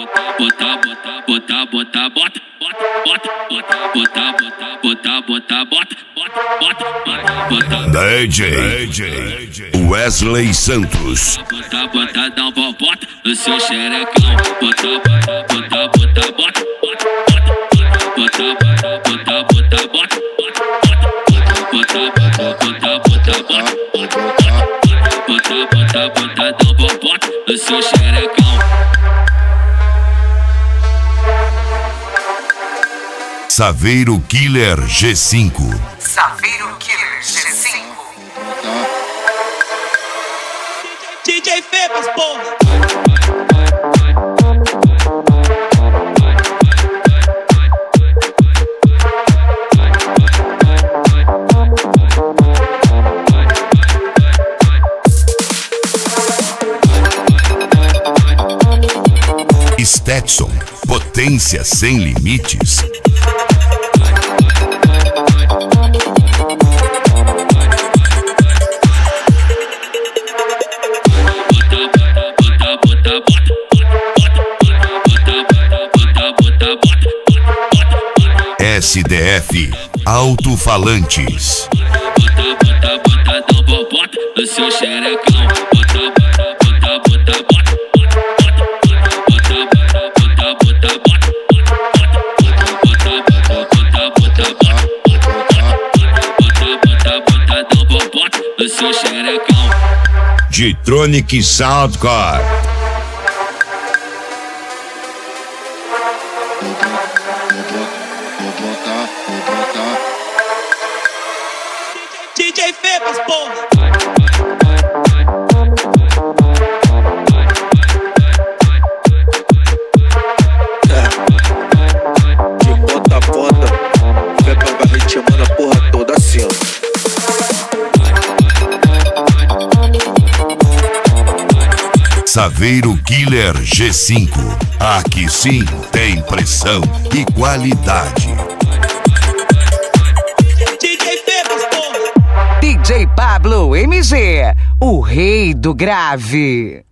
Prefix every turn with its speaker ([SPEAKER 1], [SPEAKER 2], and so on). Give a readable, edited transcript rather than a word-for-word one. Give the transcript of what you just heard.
[SPEAKER 1] DJ Wesley Santos.
[SPEAKER 2] Botadão, bota no seu xerecão. Bota, bota, bota, bota, bota, bota, bota, bota, botadão, bota no seu xerecão.
[SPEAKER 1] Saveiro Killer G5.
[SPEAKER 3] Saveiro Killer G5.
[SPEAKER 4] DJ Febas, porra!
[SPEAKER 1] Stetson, potência sem limites. SDF Alto-Falantes.
[SPEAKER 2] Botadão, bota no seu xerecão. No seu xerecão.
[SPEAKER 1] G-Tronic Soundcore.
[SPEAKER 4] DJ Febas, porra!
[SPEAKER 5] De ponta a ponta, Febas vai ritmando a porra toda assim, ó.
[SPEAKER 1] Saveiro Killer G5. Aqui sim tem pressão e qualidade.
[SPEAKER 4] DJ Febas, porra!
[SPEAKER 3] DJ Pablo MG, o rei do grave.